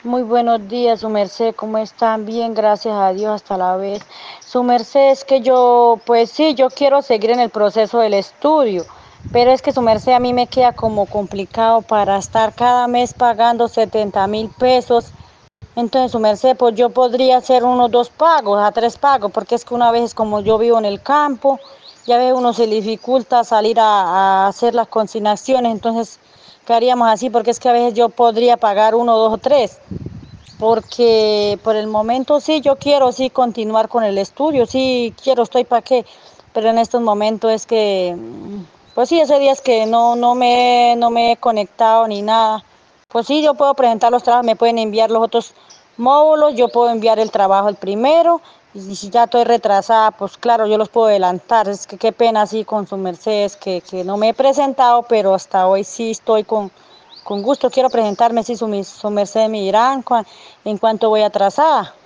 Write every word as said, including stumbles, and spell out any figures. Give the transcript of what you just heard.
Muy buenos días, su merced, ¿cómo están? Bien, gracias a Dios hasta la vez. Su merced, es que yo, pues sí, yo quiero seguir en el proceso del estudio, pero es que su merced a mí me queda como complicado para estar cada mes pagando setenta mil pesos. Entonces, su merced, pues yo podría hacer unos dos pagos, a tres pagos, porque es que una vez como yo vivo en el campo, ya ve uno se le dificulta salir a, a hacer las consignaciones, entonces, ¿qué haríamos así? Porque es que a veces yo podría pagar uno, dos o tres, porque por el momento sí, yo quiero sí continuar con el estudio, sí quiero, estoy para qué, pero en estos momentos es que, pues sí, ese día es que no, no me, no me he conectado ni nada. Pues sí, yo puedo presentar los trabajos, me pueden enviar los otros módulos, yo puedo enviar el trabajo el primero, y si ya estoy retrasada, pues claro, yo los puedo adelantar. Es que qué pena así con su Mercedes, que, que no me he presentado, pero hasta hoy sí estoy con, con gusto. Quiero presentarme, si su, su Mercedes me dirán en cuanto voy atrasada.